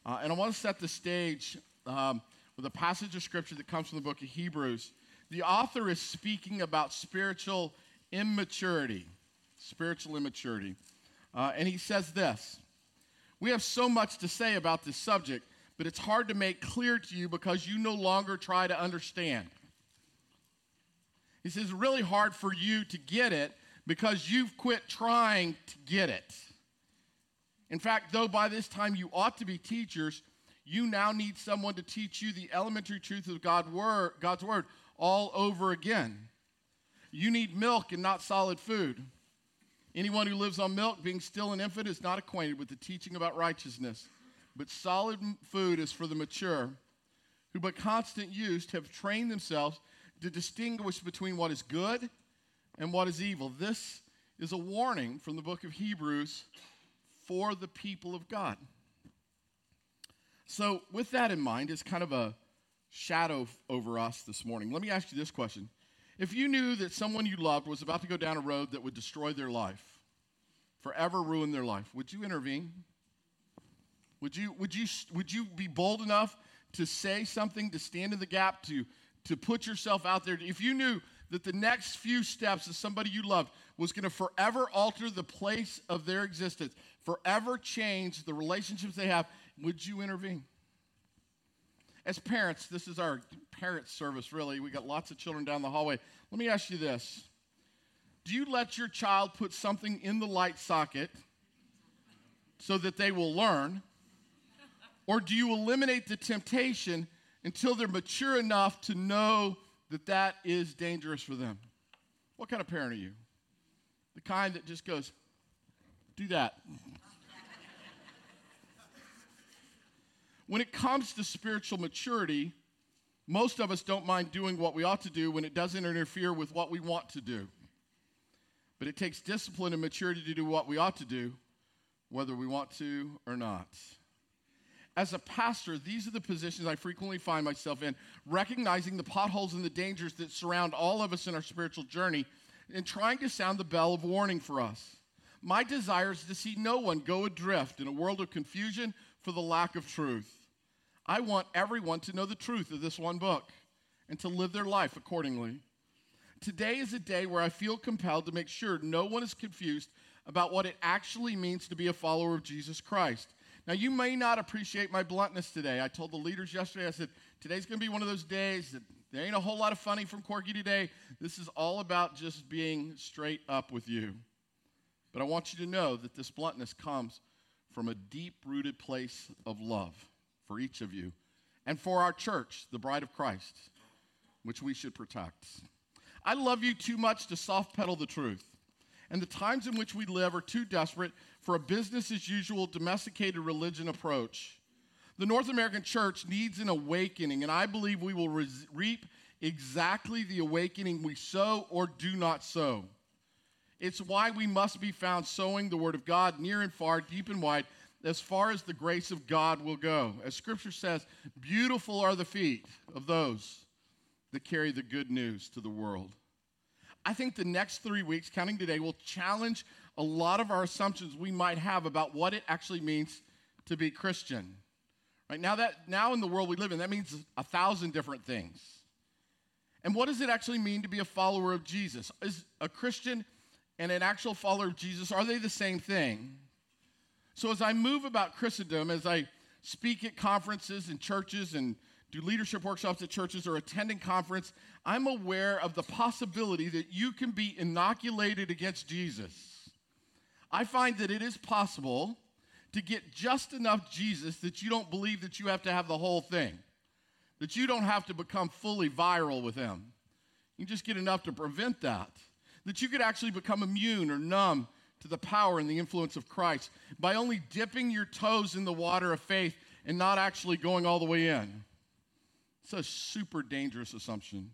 And I want to set the stage with a passage of scripture that comes from the book of Hebrews. The author is speaking about spiritual immaturity. And he says this: we have so much to say about this subject, but it's hard to make clear to you because you no longer try to understand. He says it's really hard for you to get it because you've quit trying to get it. In fact, though by this time you ought to be teachers, you now need someone to teach you the elementary truth of God's word all over again. You need milk and not solid food. Anyone who lives on milk, being still an infant, is not acquainted with the teaching about righteousness. But solid food is for the mature, who by constant use have trained themselves to distinguish between what is good and what is evil. This is a warning from the book of Hebrews for the people of God. So with that in mind, it's kind of a shadow over us this morning. Let me ask you this question. If you knew that someone you loved was about to go down a road that would destroy their life, forever ruin their life, would you intervene? Would you be bold enough to say something, to stand in the gap, to put yourself out there? If you knew that the next few steps of somebody you loved was going to forever alter the place of their existence, forever change the relationships they have, would you intervene? As parents, this is our parent service, really. We got lots of children down the hallway. Let me ask you this. Do you let your child put something in the light socket so that they will learn? Or do you eliminate the temptation until they're mature enough to know that that is dangerous for them? What kind of parent are you? The kind that just goes, do that. When it comes to spiritual maturity, most of us don't mind doing what we ought to do when it doesn't interfere with what we want to do. But it takes discipline and maturity to do what we ought to do, whether we want to or not. As a pastor, these are the positions I frequently find myself in, recognizing the potholes and the dangers that surround all of us in our spiritual journey and trying to sound the bell of warning for us. My desire is to see no one go adrift in a world of confusion for the lack of truth. I want everyone to know the truth of this one book and to live their life accordingly. Today is a day where I feel compelled to make sure no one is confused about what it actually means to be a follower of Jesus Christ. Now, you may not appreciate my bluntness today. I told the leaders yesterday, I said, today's going to be one of those days that there ain't a whole lot of funny from Corky today. This is all about just being straight up with you. But I want you to know that this bluntness comes from a deep-rooted place of love for each of you and for our church, the bride of Christ, which we should protect. I love you too much to soft-pedal the truth. And the times in which we live are too desperate for a business-as-usual, domesticated religion approach. The North American church needs an awakening, and I believe we will reap exactly the awakening we sow or do not sow. It's why we must be found sowing the word of God near and far, deep and wide, as far as the grace of God will go. As Scripture says, beautiful are the feet of those that carry the good news to the world. I think the next 3 weeks, counting today, will challenge a lot of our assumptions we might have about what it actually means to be Christian. Right now in the world we live in, that means 1,000 different things. And what does it actually mean to be a follower of Jesus? Is a Christian and an actual follower of Jesus, are they the same thing? So as I move about Christendom, as I speak at conferences and churches and do leadership workshops at churches or attending conference, I'm aware of the possibility that you can be inoculated against Jesus. I find that it is possible to get just enough Jesus that you don't believe that you have to have the whole thing, that you don't have to become fully viral with him. You just get enough to prevent that you could actually become immune or numb to the power and the influence of Christ by only dipping your toes in the water of faith and not actually going all the way in. It's a super dangerous assumption.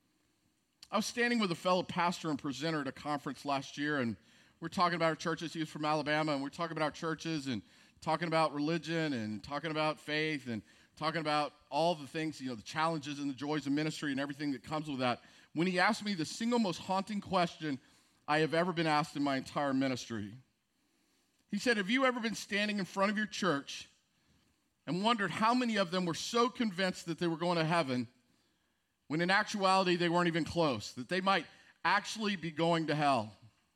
I was standing with a fellow pastor and presenter at a conference last year, and we're talking about our churches. He was from Alabama, and we're talking about our churches and talking about religion and talking about faith and talking about all the things, the challenges and the joys of ministry and everything that comes with that. When he asked me the single most haunting question I have ever been asked in my entire ministry. He said, have you ever been standing in front of your church and wondered how many of them were so convinced that they were going to heaven when in actuality they weren't even close, that they might actually be going to hell.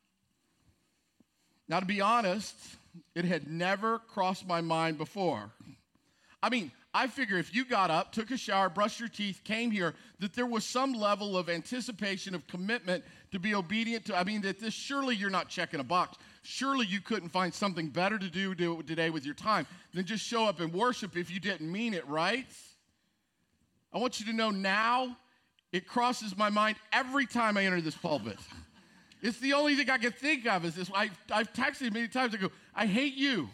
Now, to be honest, it had never crossed my mind before. I mean, I figure if you got up, took a shower, brushed your teeth, came here, that there was some level of anticipation of commitment to be obedient to. I mean, that this, surely you're not checking a box. Surely you couldn't find something better to do today with your time than just show up and worship if you didn't mean it, right? I want you to know now, it crosses my mind every time I enter this pulpit. It's the only thing I can think of is this. I've texted many times. I go, I hate you.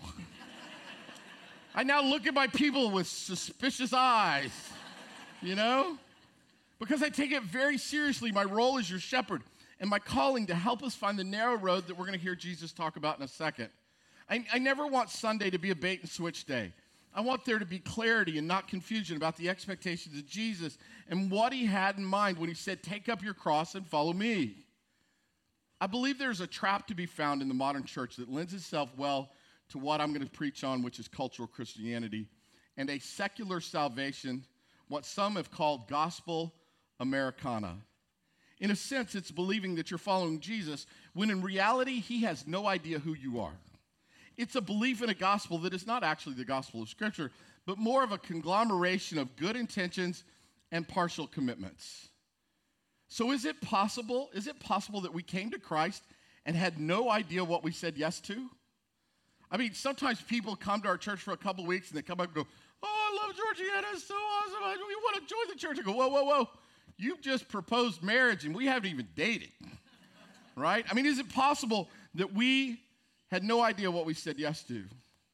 I now look at my people with suspicious eyes, you know? Because I take it very seriously, my role as your shepherd and my calling to help us find the narrow road that we're going to hear Jesus talk about in a second. I never want Sunday to be a bait and switch day. I want there to be clarity and not confusion about the expectations of Jesus and what he had in mind when he said, take up your cross and follow me. I believe there's a trap to be found in the modern church that lends itself well to what I'm going to preach on, which is cultural Christianity, and a secular salvation, what some have called gospel Americana. In a sense, it's believing that you're following Jesus when in reality, he has no idea who you are. It's a belief in a gospel that is not actually the gospel of Scripture, but more of a conglomeration of good intentions and partial commitments. So is it possible that we came to Christ and had no idea what we said yes to? I mean, sometimes people come to our church for a couple of weeks and they come up and go, oh, I love Georgiana, it's so awesome, we want to join the church. I go, whoa, you just proposed marriage and we haven't even dated, right? I mean, is it possible that we had no idea what we said yes to?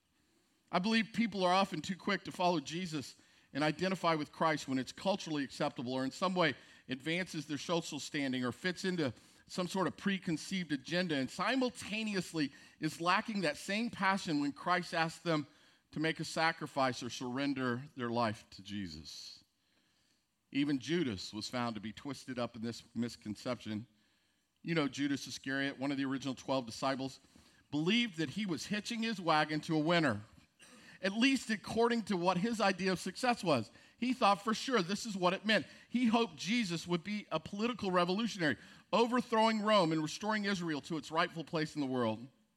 I believe people are often too quick to follow Jesus and identify with Christ when it's culturally acceptable or in some way advances their social standing or fits into some sort of preconceived agenda, and simultaneously is lacking that same passion when Christ asked them to make a sacrifice or surrender their life to Jesus. Even Judas was found to be twisted up in this misconception. You know, Judas Iscariot, one of the original 12 disciples, believed that he was hitching his wagon to a winner, at least according to what his idea of success was. He thought for sure this is what it meant. He hoped Jesus would be a political revolutionary, overthrowing Rome and restoring Israel to its rightful place in the world.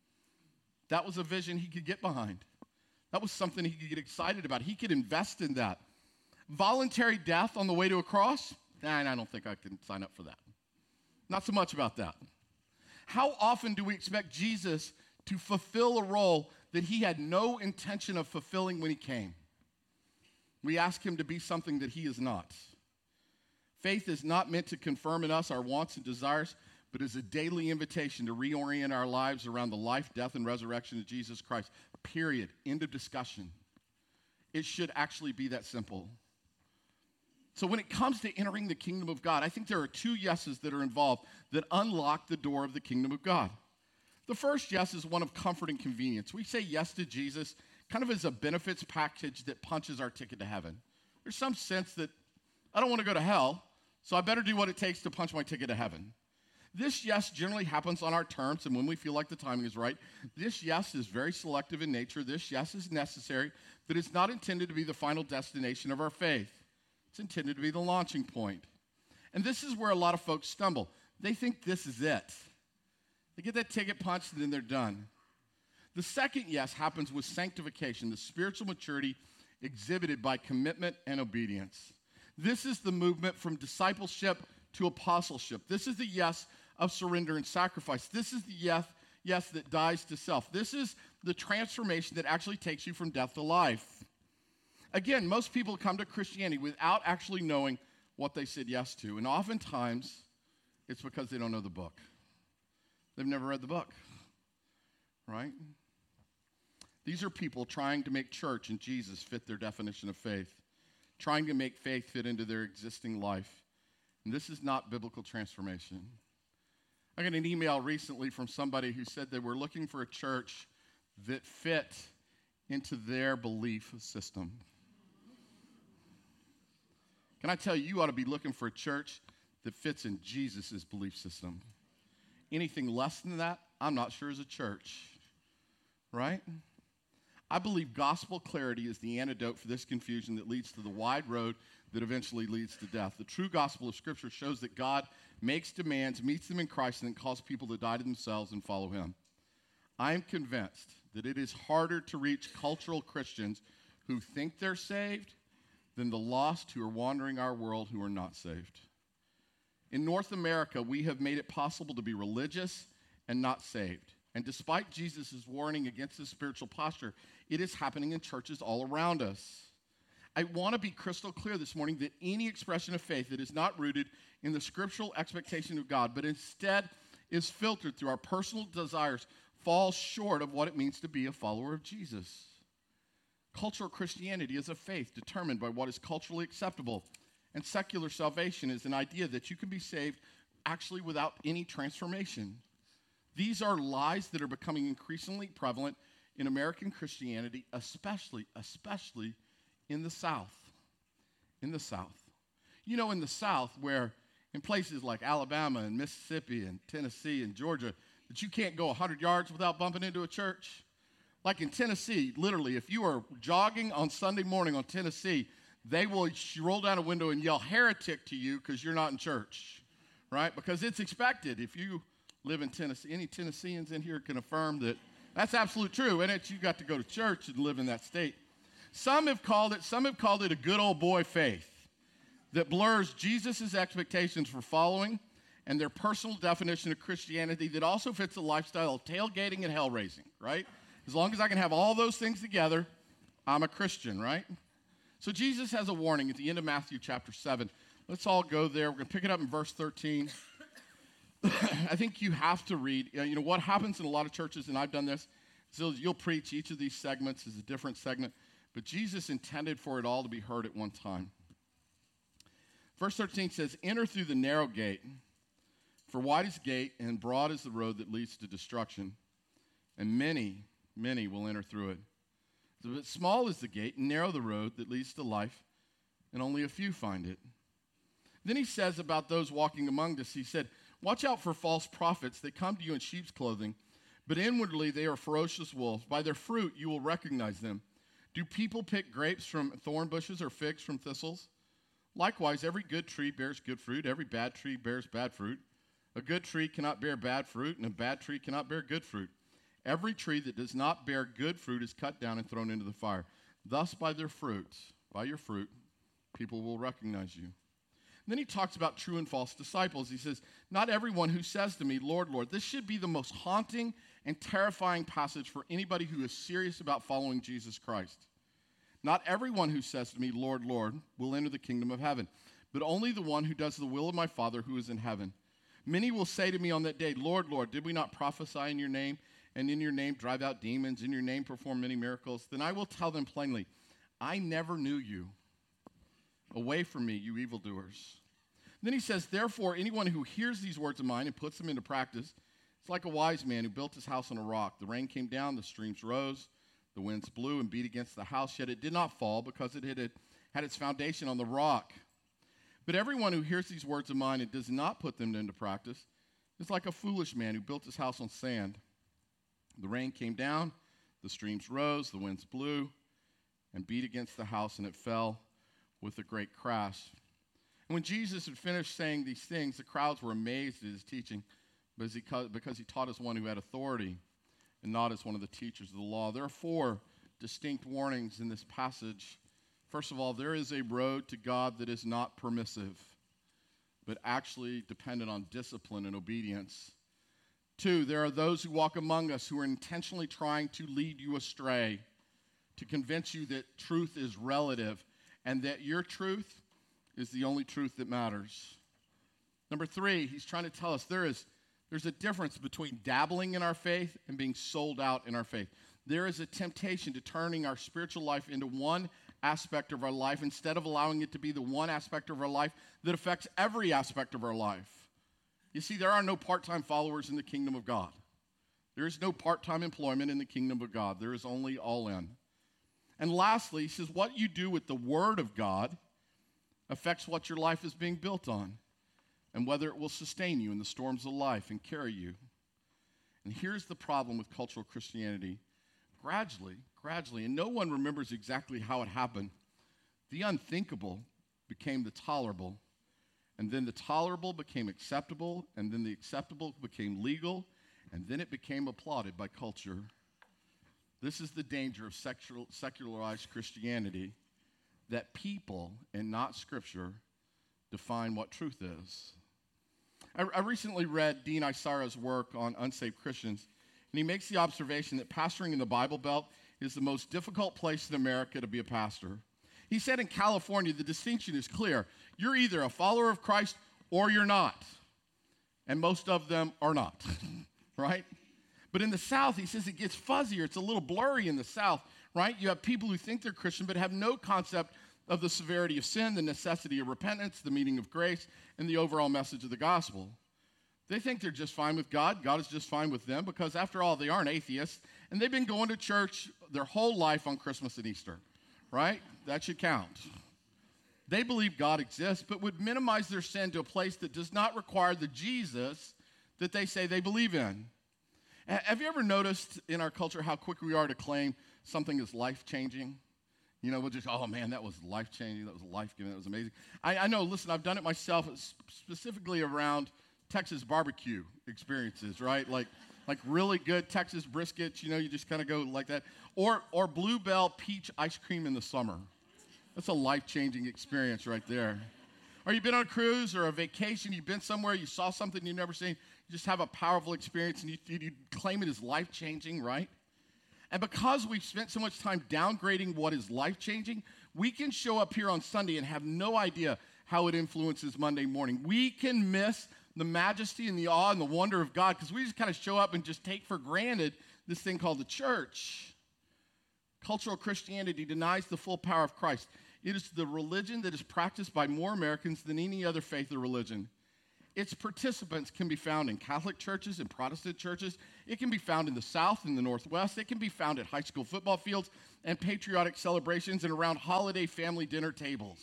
That was a vision he could get behind. That was something he could get excited about. He could invest in that. Voluntary death on the way to a cross? I don't think I can sign up for that. Not so much about that. How often do we expect Jesus to fulfill a role that he had no intention of fulfilling when he came? We ask him to be something that he is not. Faith is not meant to confirm in us our wants and desires, but is a daily invitation to reorient our lives around the life, death, and resurrection of Jesus Christ. Period. End of discussion. It should actually be that simple. So when it comes to entering the kingdom of God, I think there are two yeses that are involved that unlock the door of the kingdom of God. The first yes is one of comfort and convenience. We say yes to Jesus kind of as a benefits package that punches our ticket to heaven. There's some sense that I don't want to go to hell, so I better do what it takes to punch my ticket to heaven. This yes generally happens on our terms and when we feel like the timing is right. This yes is very selective in nature. This yes is necessary, but it's not intended to be the final destination of our faith. It's intended to be the launching point. And this is where a lot of folks stumble. They think this is it. They get that ticket punched and then they're done. The second yes happens with sanctification, the spiritual maturity exhibited by commitment and obedience. This is the movement from discipleship to apostleship. This is the yes of surrender and sacrifice. This is the yes that dies to self. This is the transformation that actually takes you from death to life. Again, most people come to Christianity without actually knowing what they said yes to, and oftentimes it's because they don't know the book. They've never read the book, right? These are people trying to make church and Jesus fit their definition of faith, trying to make faith fit into their existing life. And this is not biblical transformation. I got an email recently from somebody who said they were looking for a church that fit into their belief system. Can I tell you, you ought to be looking for a church that fits in Jesus' belief system. Anything less than that, I'm not sure is a church, right? I believe gospel clarity is the antidote for this confusion that leads to the wide road that eventually leads to death. The true gospel of Scripture shows that God makes demands, meets them in Christ, and then calls people to die to themselves and follow him. I am convinced that it is harder to reach cultural Christians who think they're saved than the lost who are wandering our world who are not saved. In North America, we have made it possible to be religious and not saved. And despite Jesus' warning against this spiritual posture, it is happening in churches all around us. I want to be crystal clear this morning that any expression of faith that is not rooted in the scriptural expectation of God, but instead is filtered through our personal desires, falls short of what it means to be a follower of Jesus. Cultural Christianity is a faith determined by what is culturally acceptable, and secular salvation is an idea that you can be saved actually without any transformation. These are lies that are becoming increasingly prevalent in American Christianity, especially in the South. In the South. You know, in the South, where in places like Alabama and Mississippi and Tennessee and Georgia, that you can't go 100 yards without bumping into a church. Like in Tennessee, literally, if you are jogging on Sunday morning on Tennessee, they will roll down a window and yell heretic to you because you're not in church, right? Because it's expected. If you live in Tennessee, any Tennesseans in here can affirm that that's absolutely true, and you got to go to church and live in that state. Some have called it a good old boy faith that blurs Jesus' expectations for following and their personal definition of Christianity that also fits a lifestyle of tailgating and hell raising, right? As long as I can have all those things together, I'm a Christian, right? So Jesus has a warning at the end of Matthew chapter 7. Let's all go there. We're going to pick it up in verse 13. I think you have to read. You know, what happens in a lot of churches, and I've done this, so you'll preach each of these segments as a different segment, but Jesus intended for it all to be heard at one time. Verse 13 says, "Enter through the narrow gate, for wide is the gate and broad is the road that leads to destruction, and many will enter through it. But small is the gate and narrow the road that leads to life, and only a few find it." Then he says about those walking among us, he said, "Watch out for false prophets. They come to you in sheep's clothing, but inwardly they are ferocious wolves. By their fruit you will recognize them. Do people pick grapes from thorn bushes or figs from thistles? Likewise, every good tree bears good fruit. Every bad tree bears bad fruit. A good tree cannot bear bad fruit, and a bad tree cannot bear good fruit. Every tree that does not bear good fruit is cut down and thrown into the fire. Thus, by your fruit, people will recognize you." And then he talks about true and false disciples. He says, "Not everyone who says to me, 'Lord, Lord.'" This should be the most haunting and terrifying passage for anybody who is serious about following Jesus Christ. "Not everyone who says to me, 'Lord, Lord,' will enter the kingdom of heaven, but only the one who does the will of my Father who is in heaven. Many will say to me on that day, 'Lord, Lord, did we not prophesy in your name, and in your name drive out demons, in your name perform many miracles?' Then I will tell them plainly, 'I never knew you. Away from me, you evildoers.'" Then he says, "Therefore, anyone who hears these words of mine and puts them into practice, it's like a wise man who built his house on a rock. The rain came down, the streams rose, the winds blew and beat against the house, yet it did not fall because it had its foundation on the rock. But everyone who hears these words of mine and does not put them into practice is like a foolish man who built his house on sand. The rain came down, the streams rose, the winds blew and beat against the house, and it fell with a great crash." And when Jesus had finished saying these things, the crowds were amazed at his teaching because he taught as one who had authority and not as one of the teachers of the law. There are 4 distinct warnings in this passage. First of all, there is a road to God that is not permissive, but actually dependent on discipline and obedience. 2, there are those who walk among us who are intentionally trying to lead you astray, to convince you that truth is relative and that your truth is the only truth that matters. Number 3, he's trying to tell us there's a difference between dabbling in our faith and being sold out in our faith. There is a temptation to turning our spiritual life into one aspect of our life instead of allowing it to be the one aspect of our life that affects every aspect of our life. You see, there are no part-time followers in the kingdom of God. There is no part-time employment in the kingdom of God. There is only all in. And lastly, he says, what you do with the word of God affects what your life is being built on and whether it will sustain you in the storms of life and carry you. And here's the problem with cultural Christianity. Gradually, gradually, and no one remembers exactly how it happened, the unthinkable became the tolerable, and then the tolerable became acceptable, and then the acceptable became legal, and then it became applauded by culture. This is the danger of secularized Christianity, that people and not Scripture define what truth is. I recently read Dean Isara's work on unsaved Christians, and he makes the observation that pastoring in the Bible Belt is the most difficult place in America to be a pastor. He said in California, the distinction is clear. You're either a follower of Christ or you're not. And most of them are not, right? But in the South, he says it gets fuzzier. It's a little blurry in the South, right? You have people who think they're Christian but have no concept of the severity of sin, the necessity of repentance, the meaning of grace, and the overall message of the gospel. They think they're just fine with God. God is just fine with them because, after all, they aren't atheists, and they've been going to church their whole life on Christmas and Easter, right? That should count. They believe God exists, but would minimize their sin to a place that does not require the Jesus that they say they believe in. Have you ever noticed in our culture how quick we are to claim something is life-changing? You know, we'll just, oh man, that was life-changing, that was life-giving, that was amazing. I know, listen, I've done it myself, specifically around Texas barbecue experiences, right? Like really good Texas briskets, you know, you just kind of go like that. Or Bluebell peach ice cream in the summer. That's a life-changing experience right there. Or you've been on a cruise or a vacation, you've been somewhere, you saw something you've never seen, you just have a powerful experience and you claim it as life-changing, right? And because we've spent so much time downgrading what is life-changing, we can show up here on Sunday and have no idea how it influences Monday morning. We can miss the majesty and the awe and the wonder of God because we just kind of show up and just take for granted this thing called the church. Cultural Christianity denies the full power of Christ. It is the religion that is practiced by more Americans than any other faith or religion. Its participants can be found in Catholic churches and Protestant churches. It can be found in the South and the Northwest. It can be found at high school football fields and patriotic celebrations and around holiday family dinner tables.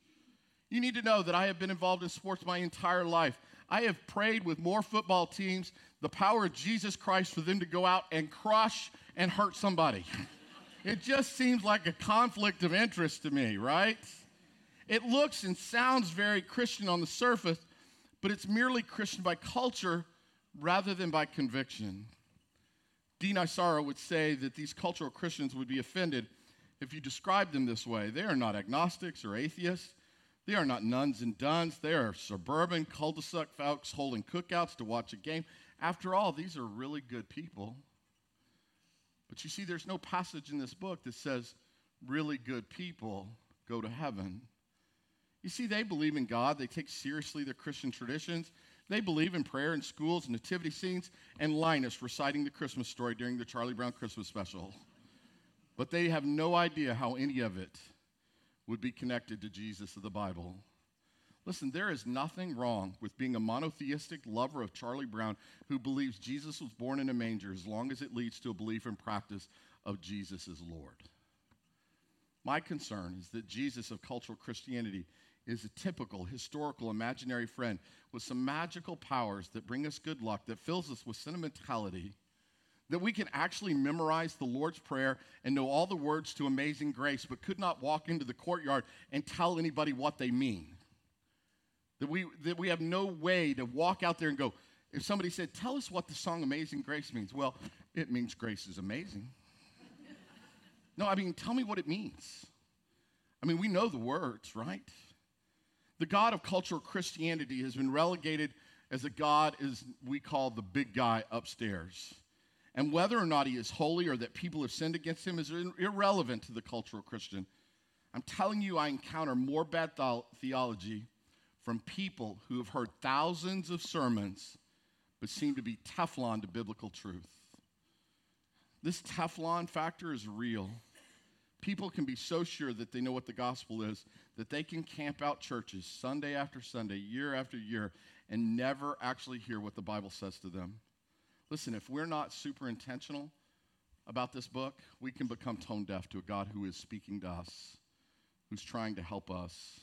You need to know that I have been involved in sports my entire life. I have prayed with more football teams the power of Jesus Christ for them to go out and crush and hurt somebody. It just seems like a conflict of interest to me, right? It looks and sounds very Christian on the surface, but it's merely Christian by culture rather than by conviction. Dean Isara would say that these cultural Christians would be offended if you described them this way. They are not agnostics or atheists. They are not nuns and duns. They are suburban cul-de-sac folks holding cookouts to watch a game. After all, these are really good people. But you see, there's no passage in this book that says really good people go to heaven. You see, they believe in God. They take seriously their Christian traditions. They believe in prayer in schools, nativity scenes, and Linus reciting the Christmas story during the Charlie Brown Christmas special. But they have no idea how any of it would be connected to Jesus of the Bible. Listen, there is nothing wrong with being a monotheistic lover of Charlie Brown who believes Jesus was born in a manger as long as it leads to a belief and practice of Jesus as Lord. My concern is that Jesus of cultural Christianity is a typical, historical, imaginary friend with some magical powers that bring us good luck, that fills us with sentimentality, that we can actually memorize the Lord's Prayer and know all the words to Amazing Grace, but could not walk into the courtyard and tell anybody what they mean. That we have no way to walk out there and go, if somebody said, tell us what the song Amazing Grace means. Well, it means grace is amazing. No, I mean, tell me what it means. I mean, we know the words, right? The God of cultural Christianity has been relegated as a God as we call the big guy upstairs. And whether or not he is holy or that people have sinned against him is irrelevant to the cultural Christian. I'm telling you, I encounter more bad theology from people who have heard thousands of sermons but seem to be Teflon to biblical truth. This Teflon factor is real. People can be so sure that they know what the gospel is that they can camp out churches Sunday after Sunday, year after year, and never actually hear what the Bible says to them. Listen, if we're not super intentional about this book, we can become tone deaf to a God who is speaking to us, who's trying to help us.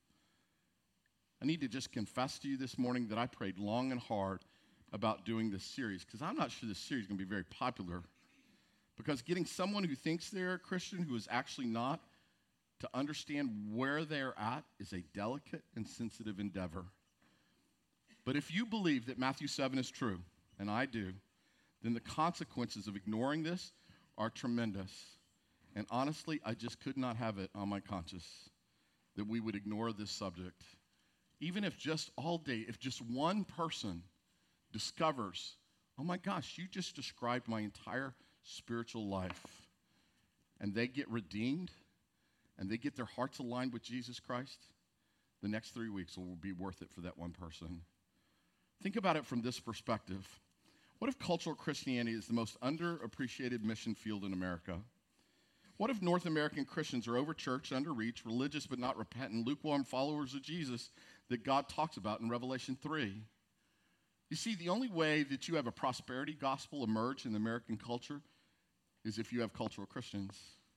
I need to just confess to you this morning that I prayed long and hard about doing this series because I'm not sure this series is going to be very popular. Because getting someone who thinks they're a Christian who is actually not to understand where they're at is a delicate and sensitive endeavor. But if you believe that Matthew 7 is true, and I do, then the consequences of ignoring this are tremendous. And honestly, I just could not have it on my conscience that we would ignore this subject. Even if just all day, if just one person discovers, oh my gosh, you just described my entire spiritual life, and they get redeemed, and they get their hearts aligned with Jesus Christ, the next 3 weeks will be worth it for that one person. Think about it from this perspective. What if cultural Christianity is the most underappreciated mission field in America? What if North American Christians are overchurched, underreached, religious but not repentant, lukewarm followers of Jesus that God talks about in Revelation 3? You see, the only way that you have a prosperity gospel emerge in the American culture is if you have cultural Christians.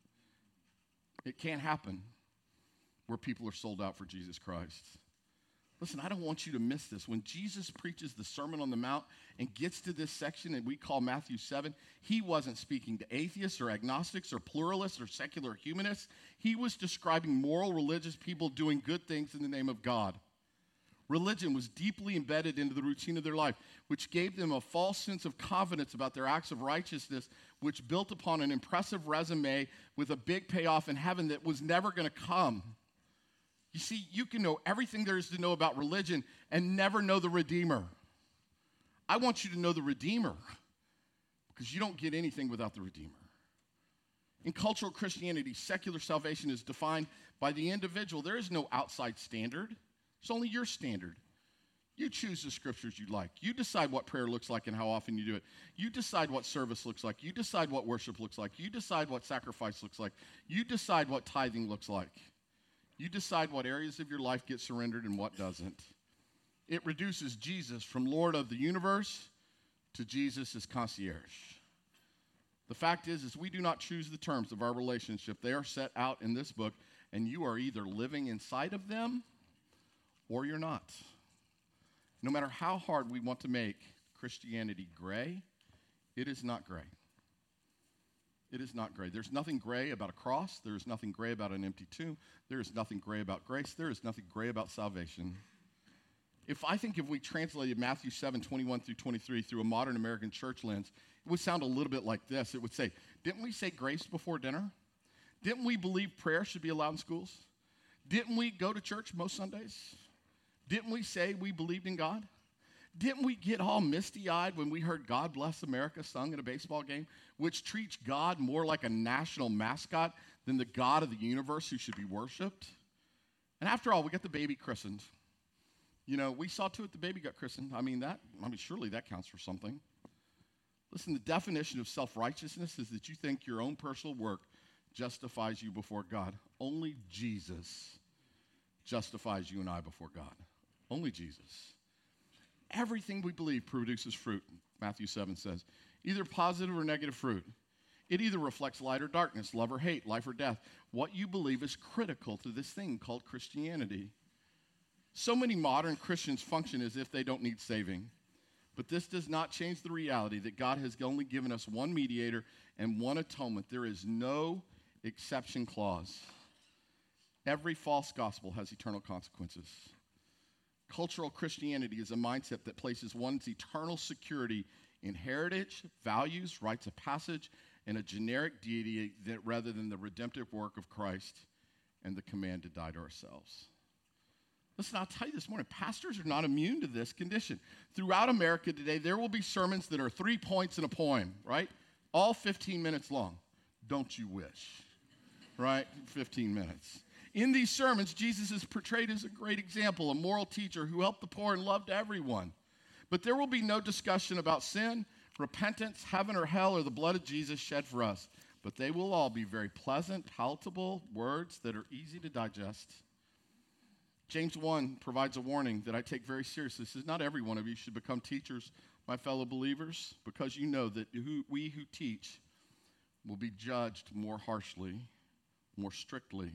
It can't happen where people are sold out for Jesus Christ. Listen, I don't want you to miss this. When Jesus preaches the Sermon on the Mount and gets to this section that we call Matthew 7, he wasn't speaking to atheists or agnostics or pluralists or secular humanists. He was describing moral, religious people doing good things in the name of God. Religion was deeply embedded into the routine of their life, which gave them a false sense of confidence about their acts of righteousness, which built upon an impressive resume with a big payoff in heaven that was never going to come. You see, you can know everything there is to know about religion and never know the Redeemer. I want you to know the Redeemer because you don't get anything without the Redeemer. In cultural Christianity, secular salvation is defined by the individual. There is no outside standard. It's only your standard. You choose the scriptures you like. You decide what prayer looks like and how often you do it. You decide what service looks like. You decide what worship looks like. You decide what sacrifice looks like. You decide what tithing looks like. You decide what areas of your life get surrendered and what doesn't. It reduces Jesus from Lord of the universe to Jesus as concierge. The fact is we do not choose the terms of our relationship. They are set out in this book, and you are either living inside of them or you're not. No matter how hard we want to make Christianity gray, it is not gray. It is not gray. There's nothing gray about a cross. There is nothing gray about an empty tomb. There is nothing gray about grace. There is nothing gray about salvation. If we translated Matthew 7, 21 through 23 through a modern American church lens, it would sound a little bit like this. It would say, didn't we say grace before dinner? Didn't we believe prayer should be allowed in schools? Didn't we go to church most Sundays? Didn't we say we believed in God? Didn't we get all misty-eyed when we heard God Bless America sung at a baseball game, which treats God more like a national mascot than the God of the universe who should be worshiped? And after all, we got the baby christened. You know, we saw to it the baby got christened. Surely that counts for something. Listen, the definition of self-righteousness is that you think your own personal work justifies you before God. Only Jesus justifies you and I before God. Only Jesus. Everything we believe produces fruit, Matthew 7 says, either positive or negative fruit. It either reflects light or darkness, love or hate, life or death. What you believe is critical to this thing called Christianity. So many modern Christians function as if they don't need saving. But this does not change the reality that God has only given us one mediator and one atonement. There is no exception clause. Every false gospel has eternal consequences. Cultural Christianity is a mindset that places one's eternal security in heritage, values, rites of passage, and a generic deity rather than the redemptive work of Christ and the command to die to ourselves. Listen, I'll tell you this morning, pastors are not immune to this condition. Throughout America today, there will be sermons that are 3 points in a poem, right? All 15 minutes long. Don't you wish, right? 15 minutes. In these sermons, Jesus is portrayed as a great example, a moral teacher who helped the poor and loved everyone. But there will be no discussion about sin, repentance, heaven or hell, or the blood of Jesus shed for us. But they will all be very pleasant, palatable words that are easy to digest. James 1 provides a warning that I take very seriously. This is not every one of you should become teachers, my fellow believers, because you know that we who teach will be judged more harshly, more strictly.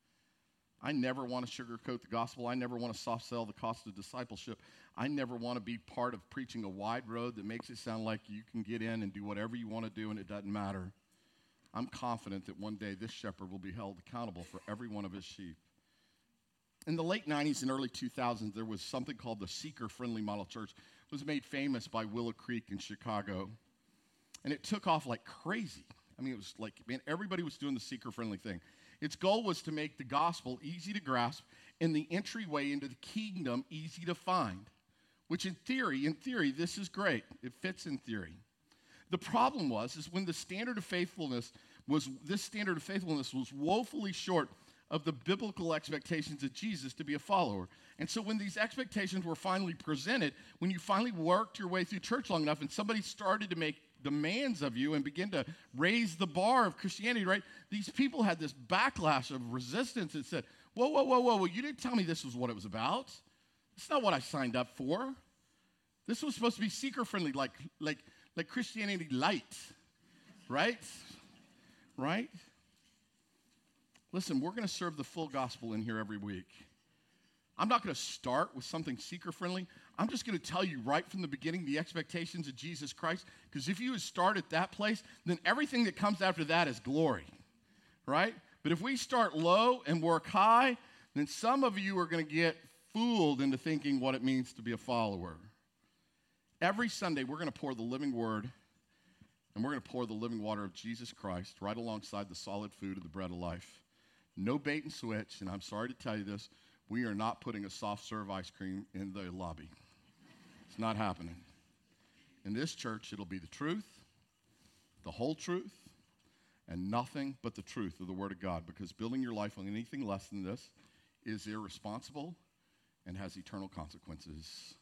I never want to sugarcoat the gospel. I never want to soft sell the cost of discipleship. I never want to be part of preaching a wide road that makes it sound like you can get in and do whatever you want to do and it doesn't matter. I'm confident that one day this shepherd will be held accountable for every one of his sheep. In the late 90s and early 2000s, there was something called the seeker-friendly model church. It was made famous by Willow Creek in Chicago. And it took off like crazy. I mean, it was like, man, everybody was doing the seeker-friendly thing. Its goal was to make the gospel easy to grasp and the entryway into the kingdom easy to find, which in theory, this is great. It fits in theory. The problem is when this standard of faithfulness was woefully short of the biblical expectations of Jesus to be a follower. And so when these expectations were finally presented, when you finally worked your way through church long enough and somebody started to make demands of you and begin to raise the bar of Christianity, right? These people had this backlash of resistance that said, whoa, you didn't tell me this was what it was about. It's not what I signed up for. This was supposed to be seeker-friendly, like Christianity light, right? Right? Listen, we're going to serve the full gospel in here every week. I'm not going to start with something seeker-friendly. I'm just going to tell you right from the beginning the expectations of Jesus Christ, because if you would start at that place, then everything that comes after that is glory, right? But if we start low and work high, then some of you are going to get fooled into thinking what it means to be a follower. Every Sunday, we're going to pour the living word, and we're going to pour the living water of Jesus Christ right alongside the solid food of the bread of life. No bait and switch, and I'm sorry to tell you this, we are not putting a soft serve ice cream in the lobby. It's not happening. In this church, it'll be the truth, the whole truth, and nothing but the truth of the Word of God, because building your life on anything less than this is irresponsible and has eternal consequences.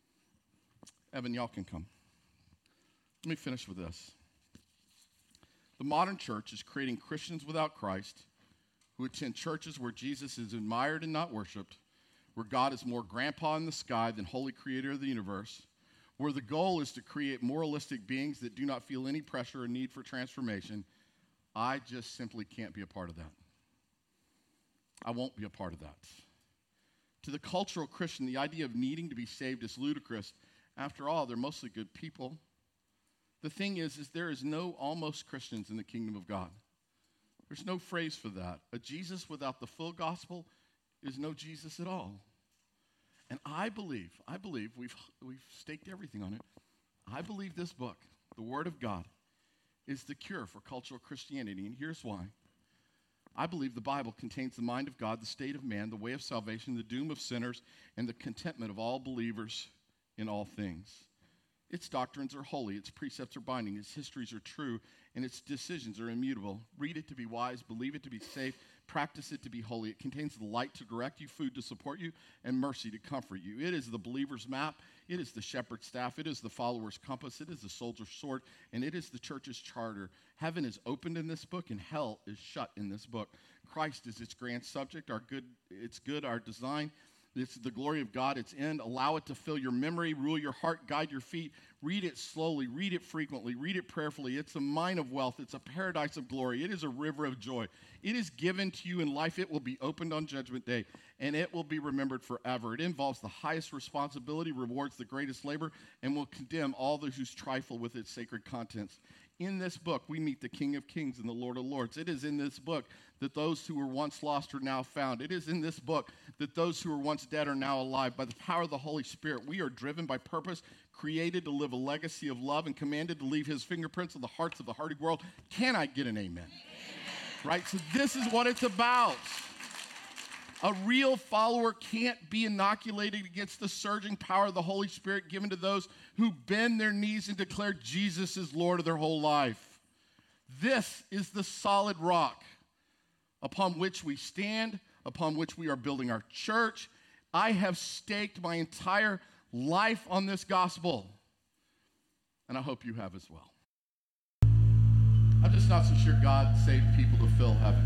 Evan, y'all can come. Let me finish with this. The modern church is creating Christians without Christ who attend churches where Jesus is admired and not worshiped, where God is more grandpa in the sky than holy creator of the universe, where the goal is to create moralistic beings that do not feel any pressure or need for transformation. I just simply can't be a part of that. I won't be a part of that. To the cultural Christian, the idea of needing to be saved is ludicrous. After all, they're mostly good people. The thing is there is no almost Christians in the kingdom of God. There's no phrase for that. A Jesus without the full gospel is no Jesus at all. And I believe we've staked everything on it. I believe this book, the Word of God, is the cure for cultural Christianity, and here's why. I believe the Bible contains the mind of God, the state of man, the way of salvation, the doom of sinners, and the contentment of all believers in all things. Its doctrines are holy, its precepts are binding, its histories are true, and its decisions are immutable. Read it to be wise, believe it to be safe, practice it to be holy. It contains the light to direct you, food to support you, and mercy to comfort you. It is the believer's map, it is the shepherd's staff, it is the follower's compass, it is the soldier's sword, and it is the church's charter. Heaven is opened in this book, and hell is shut in this book. Christ is its grand subject, its good, our design. It's the glory of God, its end. Allow it to fill your memory, rule your heart, guide your feet. Read it slowly, read it frequently, read it prayerfully. It's a mine of wealth. It's a paradise of glory. It is a river of joy. It is given to you in life. It will be opened on Judgment Day, and it will be remembered forever. It involves the highest responsibility, rewards the greatest labor, and will condemn all those who trifle with its sacred contents. In this book, we meet the King of Kings and the Lord of Lords. It is in this book that those who were once lost are now found. It is in this book that those who were once dead are now alive. By the power of the Holy Spirit, we are driven by purpose, created to live a legacy of love, and commanded to leave his fingerprints on the hearts of the hardy world. Can I get an amen? Amen. Right? So this is what it's about. A real follower can't be inoculated against the surging power of the Holy Spirit given to those who bend their knees and declare Jesus is Lord of their whole life. This is the solid rock upon which we stand, upon which we are building our church. I have staked my entire life on this gospel, and I hope you have as well. I'm just not so sure God saved people to fill heaven.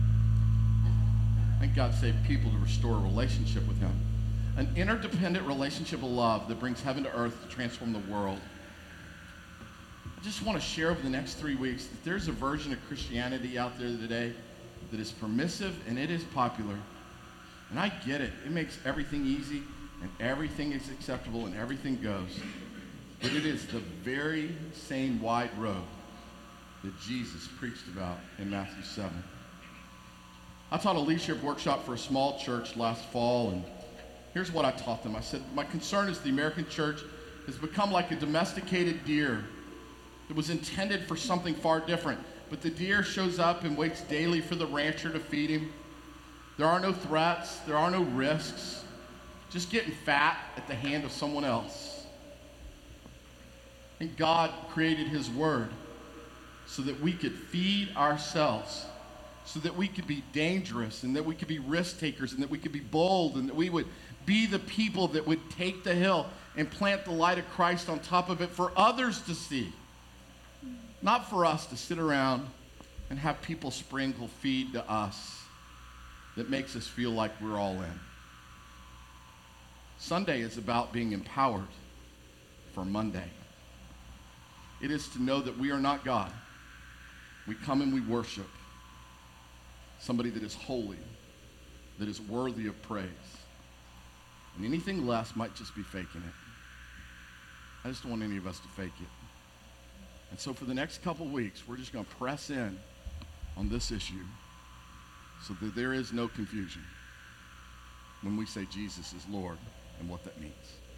I think God saved people to restore a relationship with him. An interdependent relationship of love that brings heaven to earth to transform the world. I just want to share over the next 3 weeks that there's a version of Christianity out there today that is permissive and it is popular. And I get it. It makes everything easy and everything is acceptable and everything goes. But it is the very same wide road that Jesus preached about in Matthew 7. I taught a leadership workshop for a small church last fall, and here's what I taught them. I said, my concern is the American church has become like a domesticated deer that was intended for something far different. But the deer shows up and waits daily for the rancher to feed him. There are no threats. There are no risks. Just getting fat at the hand of someone else. And God created his word so that we could feed ourselves, so that we could be dangerous, and that we could be risk takers, and that we could be bold, and that we would be the people that would take the hill and plant the light of Christ on top of it for others to see. Not for us to sit around and have people sprinkle feed to us that makes us feel like we're all in. Sunday is about being empowered for Monday. It is to know that we are not God. We come and we worship somebody that is holy, that is worthy of praise. And anything less might just be faking it. I just don't want any of us to fake it. And so for the next couple weeks, we're just going to press in on this issue so that there is no confusion when we say Jesus is Lord and what that means.